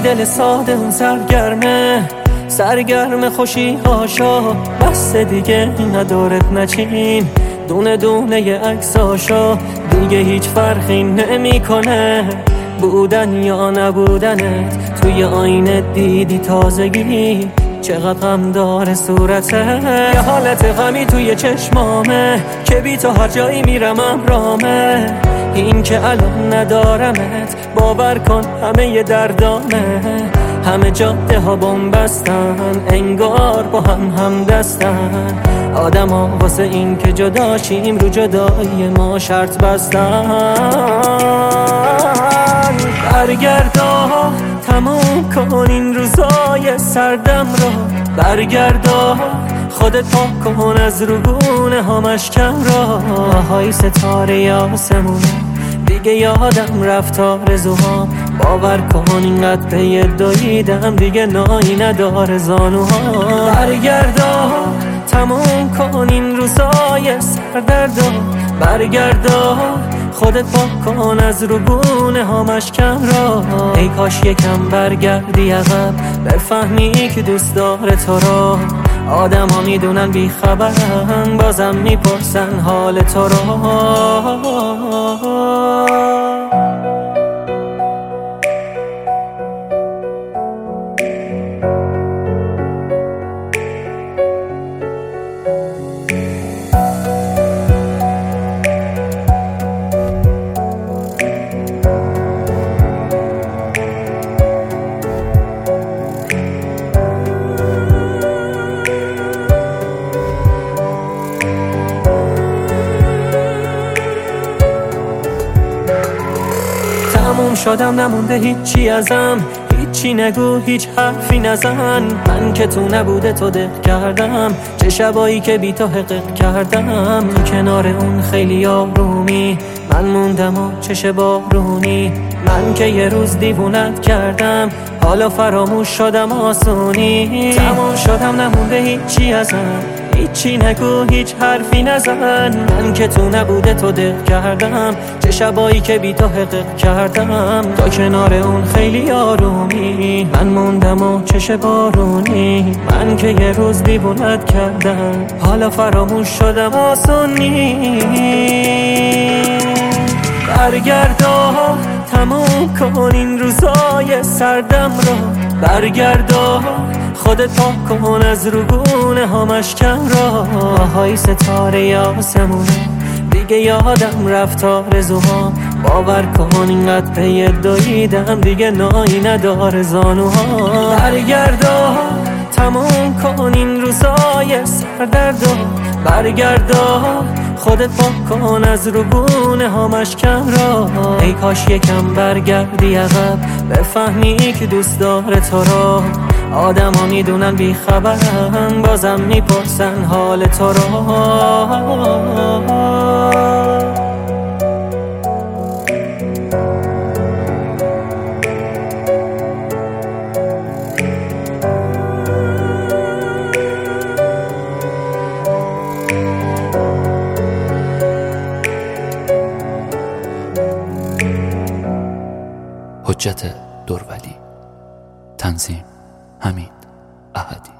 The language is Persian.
دل ساده اون سرگرم خوشی هاشا، بس دیگه ندارت نچین دونه دونه عکساشا. دیگه هیچ فرقی نمیکنه بودن یا نبودنت، توی آینه دیدی تازگی چقدر غم داره صورته. یه حالت غمی توی چشمامه که بی تو هر جایی میرم رامه. این که الان ندارمت باور کن همه ی دردامه. همه جاده ها بستن انگار با هم دستن. آدم ها واسه این که جدا شیم رو جدایی ما شرط بستن. برگردا تموم کن این روزای سردم رو، برگردا خودت پاک کن از روگونه ها مشکم را. های ستاره آسمونه دیگه یادم رفت آرزوهام، باور کن اینقدر پی دویدم دیگه نایی نداره زانوها. برگردا تموم کن این روزای سردردو، برگردا خودت پاک کن از روگونه ها مشکم را. ای کاش یکم برگردی عقب بفهمی که دوست داره تو را. آدم ها میدونن بی خبرن بازم میپرسن حال تو را. تموم شدم نمونده هیچی ازم، هیچی نگو هیچ حرفی نزن. من که تو نبوده تو دق کردم، چه شبایی که بی تو حقق کردم. تو کنار اون خیلی آرومی من موندم و چش بارونی. من که یه روز دیوونت کردم حالا فراموش شدم آسونی. تموم شدم نمونده هیچی ازم، هیچی نگو هیچ حرفی نزن. من که تو نبوده تو دق کردم، چه شبایی که بی تو حقق کردم. تا کنار اون خیلی آرومی من موندم و چش بارونی. من که یه روز دیوونت کردم حالا فراموش شدم آسونی. برگردا تموم کن این روزای سردم رو، برگردا خودت پاک کن از روگونه ها مشکم را. های ستاره آسمونه دیگه یادم رفت آرزوهام، باور کن اینقدر پی دویدم دیگه نایی نداره زانوها. برگردا تموم کن این روزای سردردو، برگردا خودت پاک کن از روگونه ها مشکم را. ای کاش یکم برگردی عقب بفهمی که دوست داره تو را. آدم ها میدونن بی خبرن بازم میپرسن حال تو را. حجت دورولی، تنظیم حمید احدی.